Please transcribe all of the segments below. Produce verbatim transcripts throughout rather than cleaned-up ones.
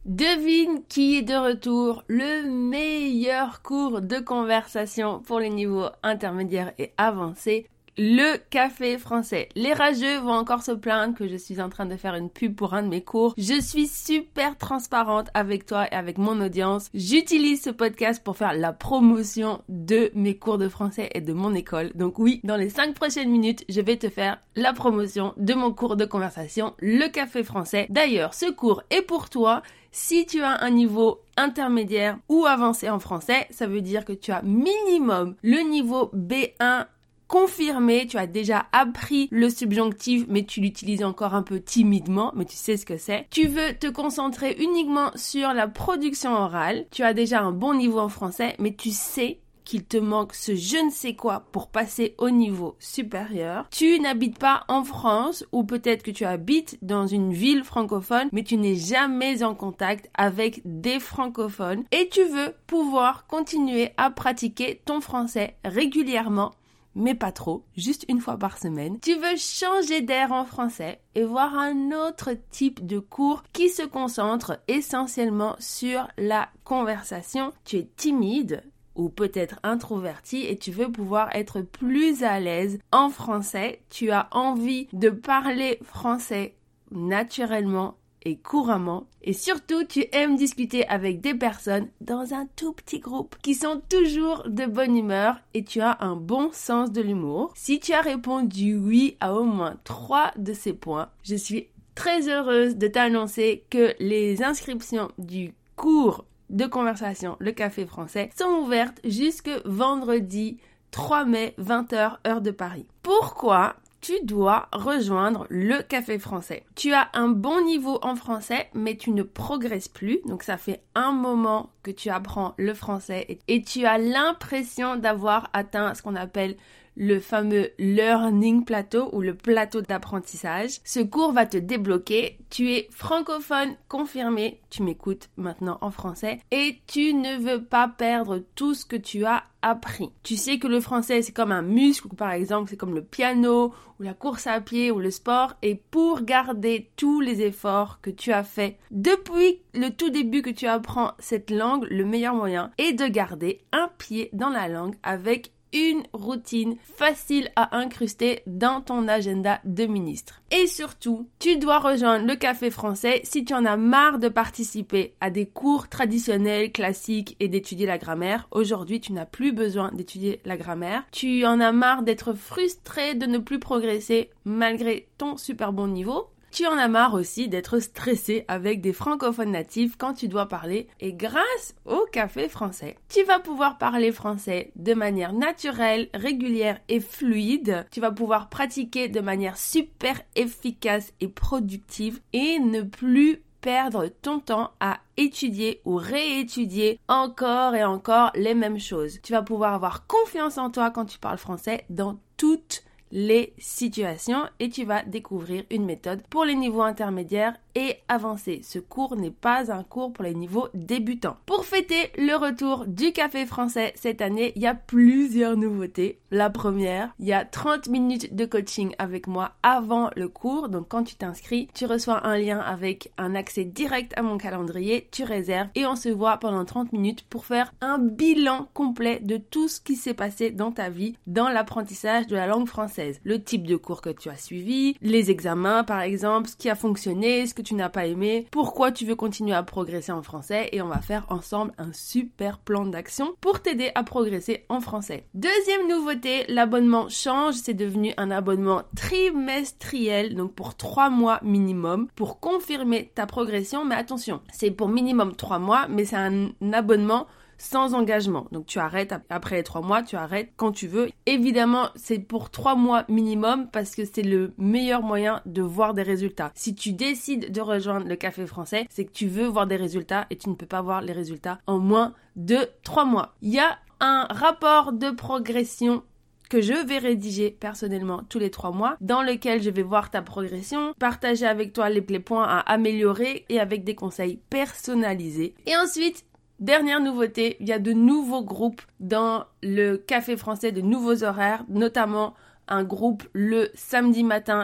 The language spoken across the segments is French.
Devine qui est de retour, le meilleur cours de conversation pour les niveaux intermédiaires et avancés, le café français. Les rageux vont encore se plaindre que je suis en train de faire une pub pour un de mes cours. Je suis super transparente avec toi et avec mon audience. J'utilise ce podcast pour faire la promotion de mes cours de français et de mon école. Donc oui, dans les cinq prochaines minutes, je vais te faire la promotion de mon cours de conversation, le café français. D'ailleurs, ce cours est pour toi. Si tu as un niveau intermédiaire ou avancé en français, ça veut dire que tu as minimum le niveau B un confirmé, tu as déjà appris le subjonctif, mais tu l'utilises encore un peu timidement, mais tu sais ce que c'est. Tu veux te concentrer uniquement sur la production orale, tu as déjà un bon niveau en français, mais tu sais qu'il te manque ce je ne sais quoi pour passer au niveau supérieur. Tu n'habites pas en France ou peut-être que tu habites dans une ville francophone mais tu n'es jamais en contact avec des francophones et tu veux pouvoir continuer à pratiquer ton français régulièrement mais pas trop, juste une fois par semaine. Tu veux changer d'air en français et voir un autre type de cours qui se concentre essentiellement sur la conversation. Tu es timide ou peut-être introverti et tu veux pouvoir être plus à l'aise en français. Tu as envie de parler français naturellement et couramment. Et surtout, tu aimes discuter avec des personnes dans un tout petit groupe qui sont toujours de bonne humeur et tu as un bon sens de l'humour. Si tu as répondu oui à au moins trois de ces points, je suis très heureuse de t'annoncer que les inscriptions du cours de conversation, le café français, sont ouvertes jusque vendredi trois mai, vingt heures, heure de Paris. Pourquoi tu dois rejoindre le café français? Tu as un bon niveau en français, mais tu ne progresses plus. Donc, ça fait un moment que tu apprends le français et, et tu as l'impression d'avoir atteint ce qu'on appelle le fameux learning plateau ou le plateau d'apprentissage. Ce cours va te débloquer. Tu es francophone confirmé. Tu m'écoutes maintenant en français et tu ne veux pas perdre tout ce que tu as appris. Tu sais que le français, c'est comme un muscle, ou par exemple, c'est comme le piano ou la course à pied ou le sport. Et pour garder tous les efforts que tu as faits depuis le tout début que tu apprends cette langue, le meilleur moyen est de garder un pied dans la langue avec une routine facile à incruster dans ton agenda de ministre. Et surtout, tu dois rejoindre le café français si tu en as marre de participer à des cours traditionnels, classiques et d'étudier la grammaire. Aujourd'hui, tu n'as plus besoin d'étudier la grammaire. Tu en as marre d'être frustré de ne plus progresser malgré ton super bon niveau. Tu en as marre aussi d'être stressé avec des francophones natifs quand tu dois parler et grâce au café français, tu vas pouvoir parler français de manière naturelle, régulière et fluide. Tu vas pouvoir pratiquer de manière super efficace et productive et ne plus perdre ton temps à étudier ou réétudier encore et encore les mêmes choses. Tu vas pouvoir avoir confiance en toi quand tu parles français dans toutes les situations et tu vas découvrir une méthode pour les niveaux intermédiaires et avancés. Ce cours n'est pas un cours pour les niveaux débutants. Pour fêter le retour du café français cette année, il y a plusieurs nouveautés. La première, il y a trente minutes de coaching avec moi avant le cours. Donc quand tu t'inscris, tu reçois un lien avec un accès direct à mon calendrier, tu réserves et on se voit pendant trente minutes pour faire un bilan complet de tout ce qui s'est passé dans ta vie dans l'apprentissage de la langue française. Le type de cours que tu as suivi, les examens par exemple, ce qui a fonctionné, ce que tu n'as pas aimé, pourquoi tu veux continuer à progresser en français et on va faire ensemble un super plan d'action pour t'aider à progresser en français. Deuxième nouveauté, l'abonnement change, c'est devenu un abonnement trimestriel, donc pour trois mois minimum pour confirmer ta progression, mais attention, c'est pour minimum trois mois, mais c'est un abonnement sans engagement. Donc tu arrêtes après les trois mois, tu arrêtes quand tu veux. Évidemment, c'est pour trois mois minimum parce que c'est le meilleur moyen de voir des résultats. Si tu décides de rejoindre le café français, c'est que tu veux voir des résultats et tu ne peux pas voir les résultats en moins de trois mois. Il y a un rapport de progression que je vais rédiger personnellement tous les trois mois, dans lequel je vais voir ta progression, partager avec toi les, les points à améliorer et avec des conseils personnalisés. Et ensuite, dernière nouveauté, il y a de nouveaux groupes dans le café français, de nouveaux horaires, notamment un groupe le samedi matin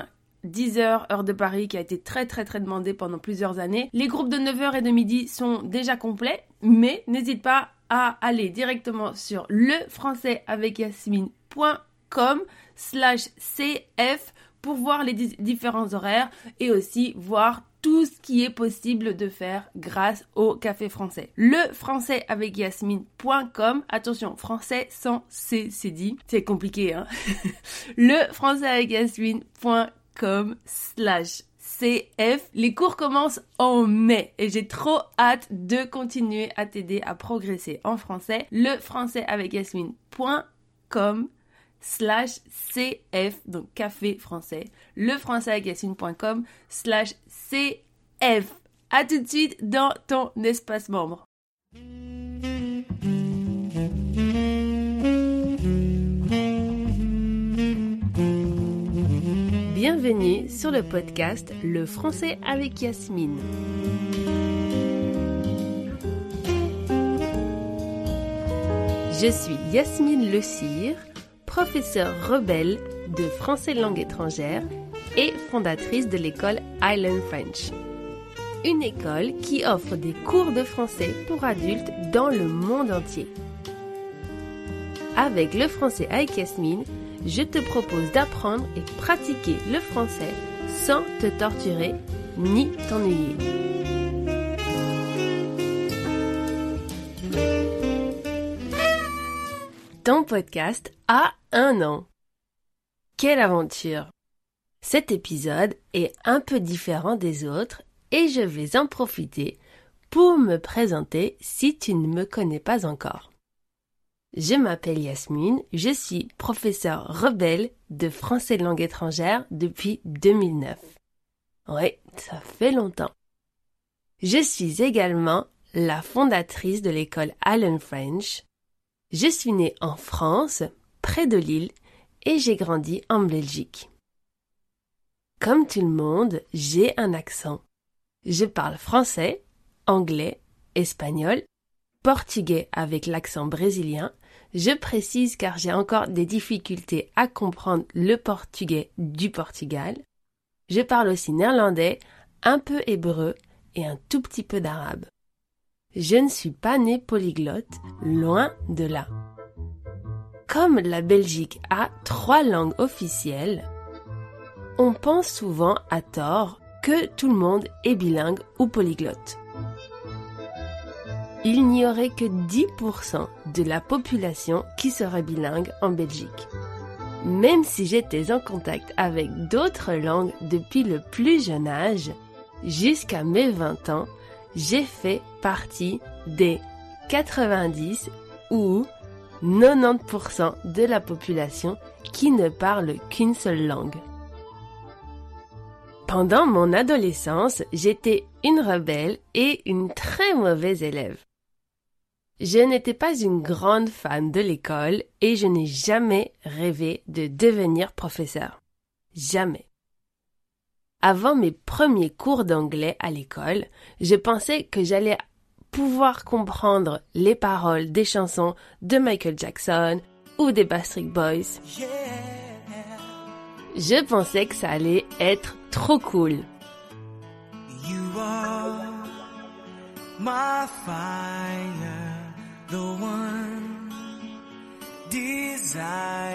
dix heures, heure de Paris, qui a été très très très demandé pendant plusieurs années. Les groupes de neuf heures et de midi sont déjà complets, mais n'hésite pas à aller directement sur lefrançaisavecyassmine.com slash cf pour voir les di- différents horaires et aussi voir tout ce qui est possible de faire grâce au café français. lefrançaisavecyassmine point com, attention, français sans C, c'est dit, c'est compliqué, hein. lefrançaisavecyassmine.com slash cf. Les cours commencent en mai et j'ai trop hâte de continuer à t'aider à progresser en français. lefrançaisavecyassmine.com slash cf, donc café français, lefrançaisavecyassmine.com slash cf. À tout de suite dans ton espace membre. Bienvenue sur le podcast Le français avec Yasmine. Je suis Yasmine Le Cire, professeure rebelle de français langue étrangère et fondatrice de l'école Island French. Une école qui offre des cours de français pour adultes dans le monde entier. Avec le français avec Yasmine, je te propose d'apprendre et pratiquer le français sans te torturer ni t'ennuyer. Ton podcast a un an. Quelle aventure! Cet épisode est un peu différent des autres et je vais en profiter pour me présenter si tu ne me connais pas encore. Je m'appelle Yasmine, je suis professeure rebelle de français langue étrangère depuis deux mille neuf. Ouais, ça fait longtemps. Je suis également la fondatrice de l'école Island French. Je suis née en France, près de Lille, et j'ai grandi en Belgique. Comme tout le monde, j'ai un accent. Je parle français, anglais, espagnol, portugais avec l'accent brésilien. Je précise car j'ai encore des difficultés à comprendre le portugais du Portugal. Je parle aussi néerlandais, un peu hébreu et un tout petit peu d'arabe. Je ne suis pas née polyglotte, loin de là. Comme la Belgique a trois langues officielles, on pense souvent à tort que tout le monde est bilingue ou polyglotte. Il n'y aurait que dix pour cent de la population qui serait bilingue en Belgique. Même si j'étais en contact avec d'autres langues depuis le plus jeune âge, jusqu'à mes vingt ans, j'ai fait partie des quatre-vingt-dix ou quatre-vingt-dix pour cent de la population qui ne parle qu'une seule langue. Pendant mon adolescence, j'étais une rebelle et une très mauvaise élève. Je n'étais pas une grande fan de l'école et je n'ai jamais rêvé de devenir professeur. Jamais. Avant mes premiers cours d'anglais à l'école, je pensais que j'allais pouvoir comprendre les paroles des chansons de Michael Jackson ou des Backstreet Boys. Je pensais que ça allait être trop cool. You are my fire, the one desire,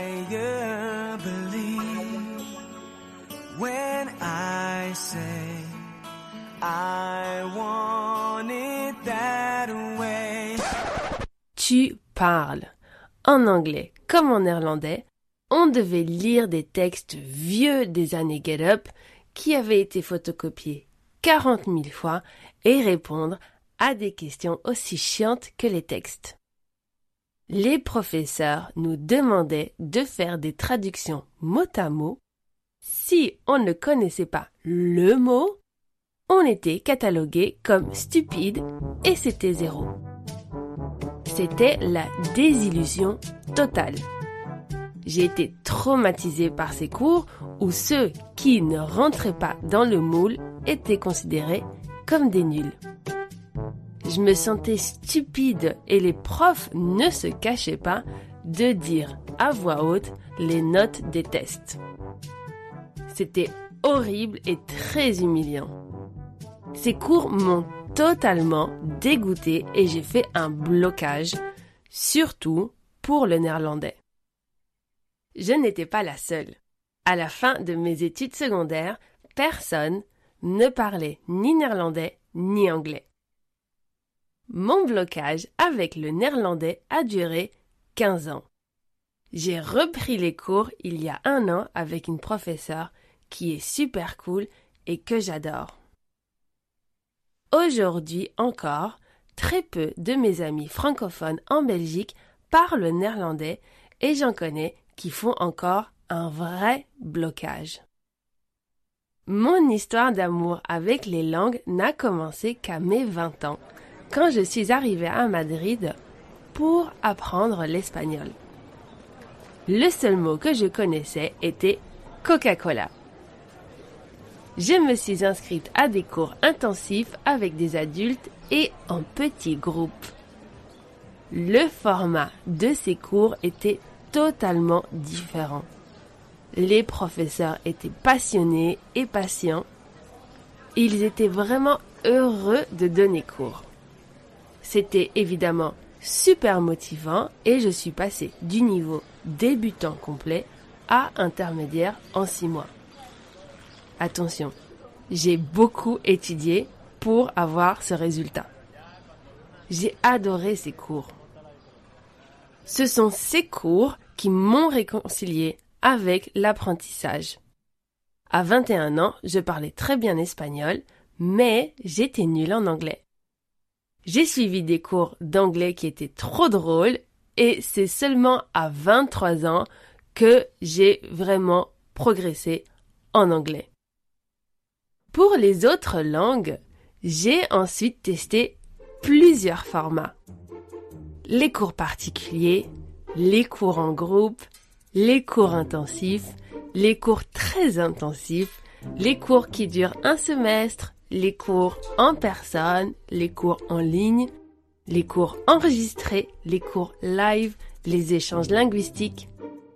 believe when I say I want it that way. Tu parles. En anglais comme en néerlandais, on devait lire des textes vieux des années Get Up qui avaient été photocopiés quarante mille fois et répondre à des questions aussi chiantes que les textes. Les professeurs nous demandaient de faire des traductions mot à mot. Si on ne connaissait pas le mot, on était catalogué comme stupide et c'était zéro. C'était la désillusion totale. J'ai été traumatisée par ces cours où ceux qui ne rentraient pas dans le moule étaient considérés comme des nuls. Je me sentais stupide et les profs ne se cachaient pas de dire à voix haute les notes des tests. C'était horrible et très humiliant. Ces cours m'ont totalement dégoûtée et j'ai fait un blocage, surtout pour le néerlandais. Je n'étais pas la seule. À la fin de mes études secondaires, personne ne parlait ni néerlandais ni anglais. Mon blocage avec le néerlandais a duré quinze ans. J'ai repris les cours il y a un an avec une professeure qui est super cool et que j'adore. Aujourd'hui encore, très peu de mes amis francophones en Belgique parlent néerlandais et j'en connais qui font encore un vrai blocage. Mon histoire d'amour avec les langues n'a commencé qu'à mes vingt ans, quand je suis arrivée à Madrid pour apprendre l'espagnol. Le seul mot que je connaissais était Coca-Cola. Je me suis inscrite à des cours intensifs avec des adultes et en petits groupes. Le format de ces cours était totalement différent. Les professeurs étaient passionnés et patients. Ils étaient vraiment heureux de donner cours. C'était évidemment super motivant et je suis passée du niveau débutant complet à intermédiaire en six mois. Attention, j'ai beaucoup étudié pour avoir ce résultat. J'ai adoré ces cours. Ce sont ces cours qui m'ont réconcilié avec l'apprentissage. À vingt et un ans, je parlais très bien espagnol, mais j'étais nulle en anglais. J'ai suivi des cours d'anglais qui étaient trop drôles et c'est seulement à vingt-trois ans que j'ai vraiment progressé en anglais. Pour les autres langues, j'ai ensuite testé plusieurs formats. Les cours particuliers, les cours en groupe, les cours intensifs, les cours très intensifs, les cours qui durent un semestre, les cours en personne, les cours en ligne, les cours enregistrés, les cours live, les échanges linguistiques.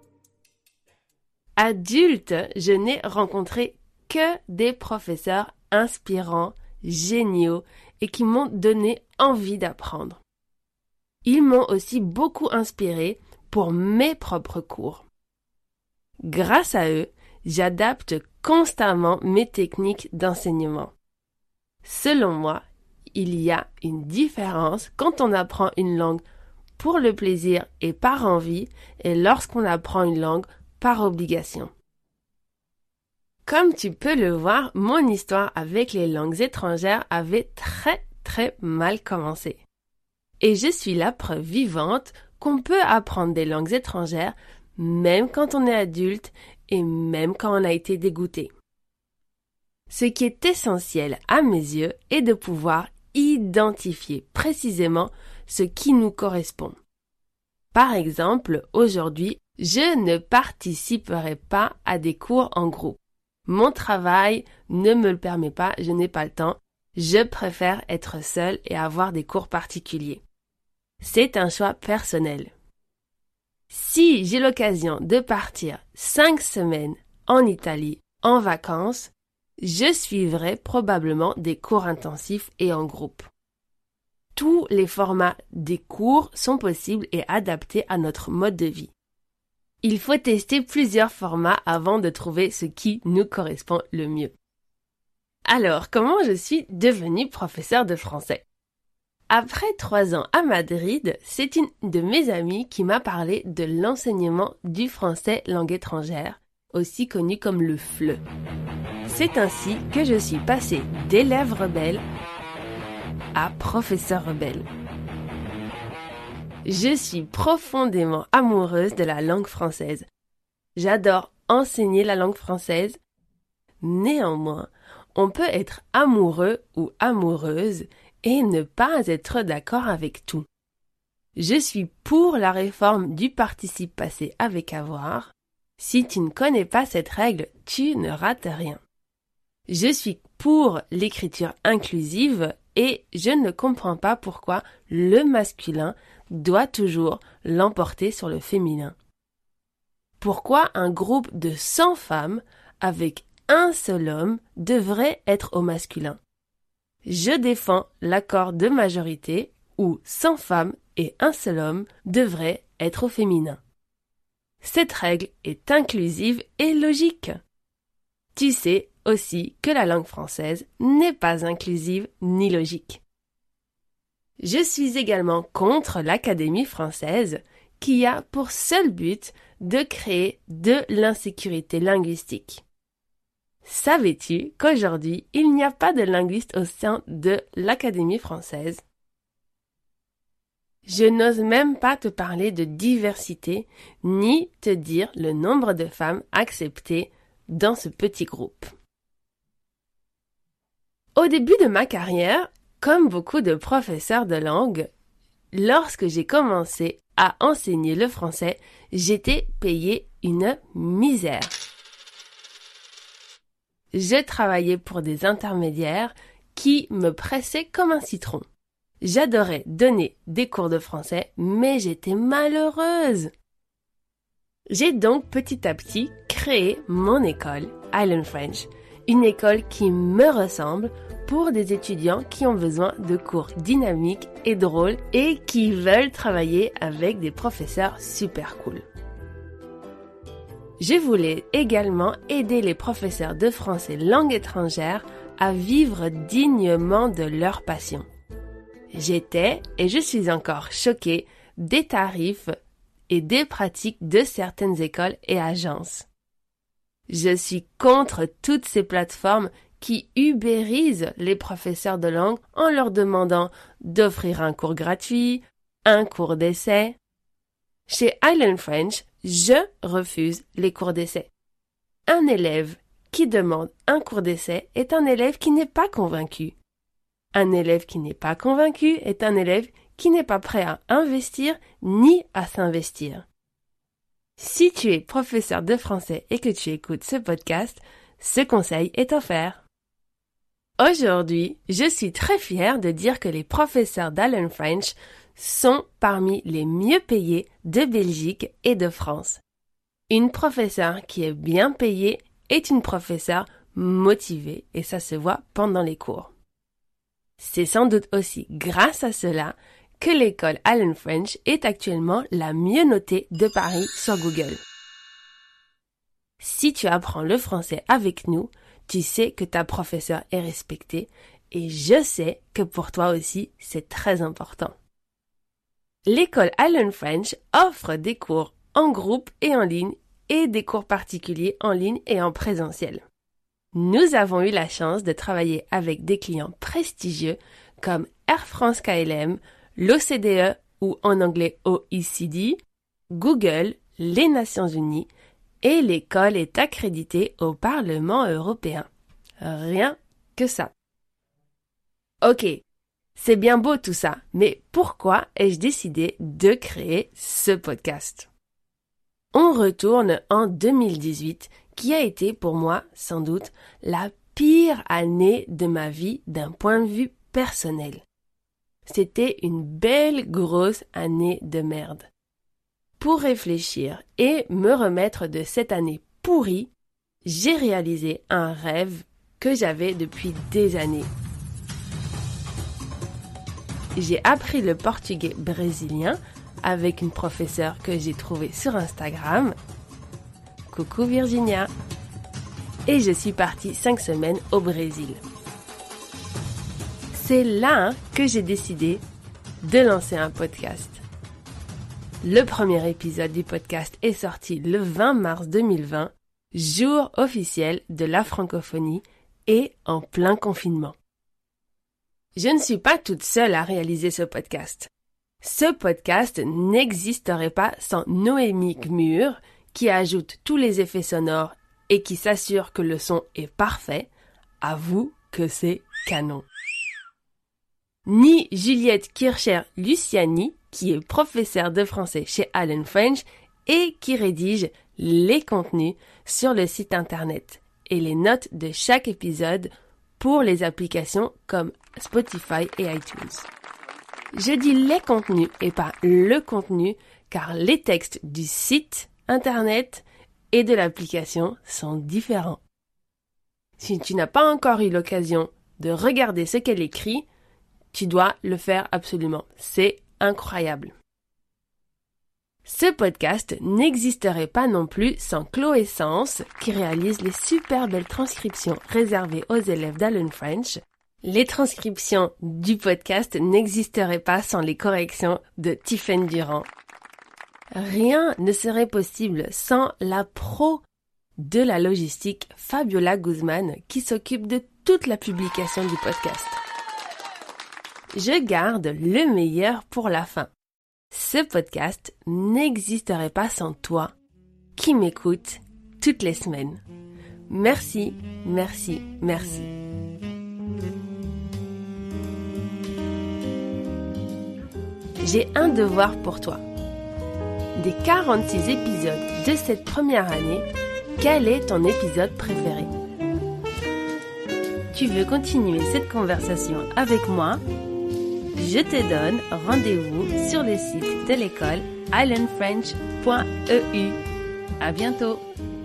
Adulte, je n'ai rencontré que des professeurs inspirants, géniaux et qui m'ont donné envie d'apprendre. Ils m'ont aussi beaucoup inspiré pour mes propres cours. Grâce à eux, j'adapte constamment mes techniques d'enseignement. Selon moi, il y a une différence quand on apprend une langue pour le plaisir et par envie et lorsqu'on apprend une langue par obligation. Comme tu peux le voir, mon histoire avec les langues étrangères avait très très mal commencé. Et je suis la preuve vivante qu'on peut apprendre des langues étrangères même quand on est adulte et même quand on a été dégoûté. Ce qui est essentiel à mes yeux est de pouvoir identifier précisément ce qui nous correspond. Par exemple, aujourd'hui, je ne participerai pas à des cours en groupe. Mon travail ne me le permet pas, je n'ai pas le temps. Je préfère être seule et avoir des cours particuliers. C'est un choix personnel. Si j'ai l'occasion de partir cinq semaines en Italie en vacances, je suivrai probablement des cours intensifs et en groupe. Tous les formats des cours sont possibles et adaptés à notre mode de vie. Il faut tester plusieurs formats avant de trouver ce qui nous correspond le mieux. Alors, comment je suis devenue professeure de français? Après trois ans à Madrid, c'est une de mes amies qui m'a parlé de l'enseignement du français langue étrangère, aussi connu comme le F L E. C'est ainsi que je suis passée d'élève rebelle à professeur rebelle. Je suis profondément amoureuse de la langue française. J'adore enseigner la langue française. Néanmoins, on peut être amoureux ou amoureuse et ne pas être d'accord avec tout. Je suis pour la réforme du participe passé avec avoir. Si tu ne connais pas cette règle, tu ne rates rien. Je suis pour l'écriture inclusive et je ne comprends pas pourquoi le masculin doit toujours l'emporter sur le féminin. Pourquoi un groupe de cent femmes avec un seul homme devrait être au masculin. Je défends l'accord de majorité où cent femmes et un seul homme devraient être au féminin. Cette règle est inclusive et logique. Tu sais aussi que la langue française n'est pas inclusive ni logique. Je suis également contre l'Académie française qui a pour seul but de créer de l'insécurité linguistique. Savais-tu qu'aujourd'hui, il n'y a pas de linguiste au sein de l'Académie française? Je n'ose même pas te parler de diversité, ni te dire le nombre de femmes acceptées dans ce petit groupe. Au début de ma carrière, comme beaucoup de professeurs de langue, lorsque j'ai commencé à enseigner le français, j'étais payée une misère. Je travaillais pour des intermédiaires qui me pressaient comme un citron. J'adorais donner des cours de français, mais j'étais malheureuse. J'ai donc petit à petit créé mon école, Island French, une école qui me ressemble pour des étudiants qui ont besoin de cours dynamiques et drôles et qui veulent travailler avec des professeurs super cool. Je voulais également aider les professeurs de français langue étrangère à vivre dignement de leur passion. J'étais et je suis encore choquée des tarifs et des pratiques de certaines écoles et agences. Je suis contre toutes ces plateformes qui ubérisent les professeurs de langue en leur demandant d'offrir un cours gratuit, un cours d'essai. Chez Island French, je refuse les cours d'essai. Un élève qui demande un cours d'essai est un élève qui n'est pas convaincu. Un élève qui n'est pas convaincu est un élève qui n'est pas prêt à investir ni à s'investir. Si tu es professeur de français et que tu écoutes ce podcast, ce conseil est offert. Aujourd'hui, je suis très fière de dire que les professeurs d'Island French sont parmi les mieux payés de Belgique et de France. Une professeure qui est bien payée est une professeure motivée et ça se voit pendant les cours. C'est sans doute aussi grâce à cela que l'école Island French est actuellement la mieux notée de Paris sur Google. Si tu apprends le français avec nous, tu sais que ta professeure est respectée et je sais que pour toi aussi c'est très important. L'école Island French offre des cours en groupe et en ligne et des cours particuliers en ligne et en présentiel. Nous avons eu la chance de travailler avec des clients prestigieux comme Air France K L M, l'O C D E ou en anglais O E C D, Google, les Nations Unies et l'école est accréditée au Parlement européen. Rien que ça. Ok. C'est bien beau tout ça, mais pourquoi ai-je décidé de créer ce podcast? On retourne en deux mille dix-huit, qui a été pour moi, sans doute, la pire année de ma vie d'un point de vue personnel. C'était une belle grosse année de merde. Pour réfléchir et me remettre de cette année pourrie, j'ai réalisé un rêve que j'avais depuis des années. J'ai appris le portugais brésilien avec une professeure que j'ai trouvée sur Instagram. Coucou Virginia. Et je suis partie cinq semaines au Brésil. C'est là que j'ai décidé de lancer un podcast. Le premier épisode du podcast est sorti le vingt mars deux mille vingt, jour officiel de la francophonie et en plein confinement. Je ne suis pas toute seule à réaliser ce podcast. Ce podcast n'existerait pas sans Noémie Gmur, qui ajoute tous les effets sonores et qui s'assure que le son est parfait. Avoue que c'est canon. Ni Juliette Kircher-Luciani, qui est professeure de français chez Island French et qui rédige les contenus sur le site internet et les notes de chaque épisode pour les applications comme Spotify et iTunes. Je dis les contenus et pas le contenu car les textes du site internet et de l'application sont différents. Si tu n'as pas encore eu l'occasion de regarder ce qu'elle écrit, tu dois le faire absolument. C'est incroyable. Ce podcast n'existerait pas non plus sans Chloé Sens, qui réalise les super belles transcriptions réservées aux élèves d'Allen French. Les transcriptions du podcast n'existeraient pas sans les corrections de Tiffaine Durand. Rien ne serait possible sans la pro de la logistique Fabiola Guzman, qui s'occupe de toute la publication du podcast. Je garde le meilleur pour la fin. Ce podcast n'existerait pas sans toi, qui m'écoute toutes les semaines. Merci, merci, merci. J'ai un devoir pour toi. Des quarante-six épisodes de cette première année, quel est ton épisode préféré? Tu veux continuer cette conversation avec moi? Je te donne rendez-vous sur le site de l'école allen french point e u. À bientôt!